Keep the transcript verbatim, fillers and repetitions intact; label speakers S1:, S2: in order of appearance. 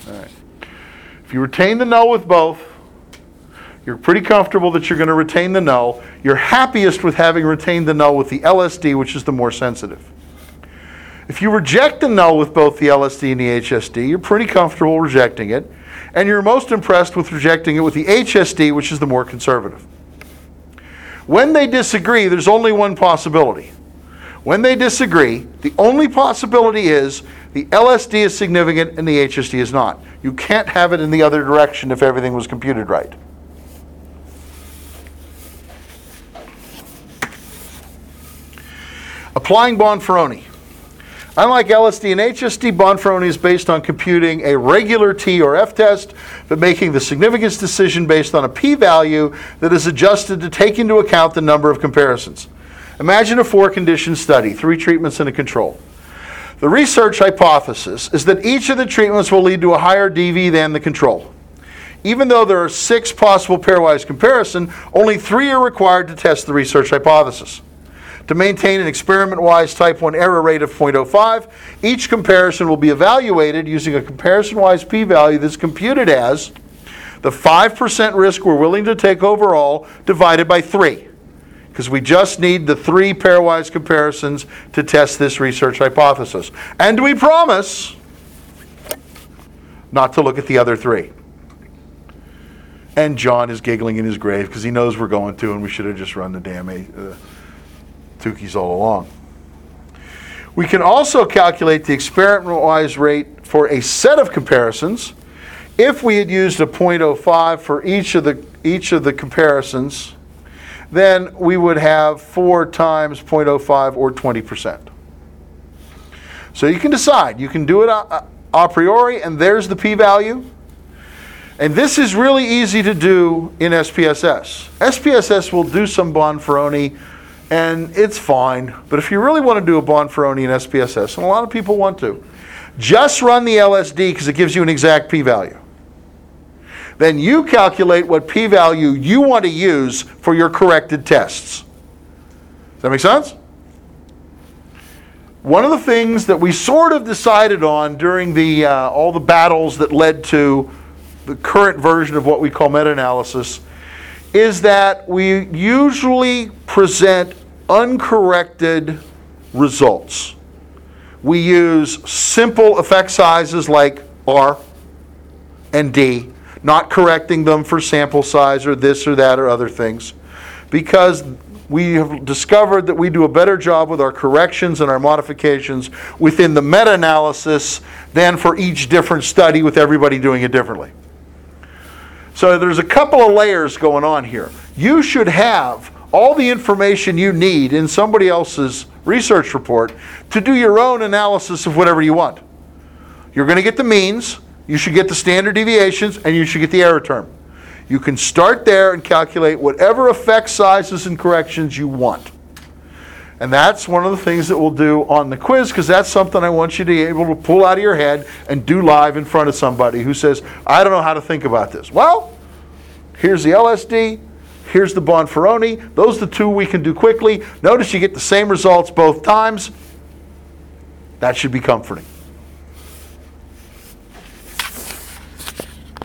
S1: All right. If you retain the null with both, you're pretty comfortable that you're going to retain the null. You're happiest with having retained the null with the L S D, which is the more sensitive. If you reject the null with both the L S D and the H S D, you're pretty comfortable rejecting it. And you're most impressed with rejecting it with the H S D, which is the more conservative. When they disagree, there's only one possibility. When they disagree, the only possibility is the L S D is significant and the H S D is not. You can't have it in the other direction if everything was computed right. Applying Bonferroni. Unlike L S D and H S D, Bonferroni is based on computing a regular T or F test, but making the significance decision based on a p-value that is adjusted to take into account the number of comparisons. Imagine a four-condition study, three treatments and a control. The research hypothesis is that each of the treatments will lead to a higher D V than the control. Even though there are six possible pairwise comparisons, only three are required to test the research hypothesis. To maintain an experiment-wise type one error rate of zero point zero five, each comparison will be evaluated using a comparison-wise p-value that's computed as the five percent risk we're willing to take overall divided by three, because we just need the three pairwise comparisons to test this research hypothesis. And we promise not to look at the other three. And John is giggling in his grave because he knows we're going to, and we should have just run the damn uh, Tukey's all along. We can also calculate the experiment-wise rate for a set of comparisons. If we had used a zero point zero five for each of the each of the comparisons, then we would have four times zero point zero five or twenty percent. So you can decide. You can do it a, a priori, and there's the p-value. And this is really easy to do in S P S S. S P S S will do some Bonferroni, and it's fine. But if you really want to do a Bonferroni in S P S S, and a lot of people want to, just run the L S D because it gives you an exact p-value. Then you calculate what p-value you want to use for your corrected tests. Does that make sense? One of the things that we sort of decided on during the uh, all the battles that led to the current version of what we call meta-analysis is that we usually present uncorrected results. We use simple effect sizes like R and D, not correcting them for sample size or this or that or other things, because we have discovered that we do a better job with our corrections and our modifications within the meta-analysis than for each different study with everybody doing it differently. So there's a couple of layers going on here. You should have all the information you need in somebody else's research report to do your own analysis of whatever you want. You're going to get the means, you should get the standard deviations, and you should get the error term. You can start there and calculate whatever effect sizes and corrections you want. And that's one of the things that we'll do on the quiz, because that's something I want you to be able to pull out of your head and do live in front of somebody who says, I don't know how to think about this. Well, here's the L S D, here's the Bonferroni. Those are the two we can do quickly. Notice you get the same results both times. That should be comforting.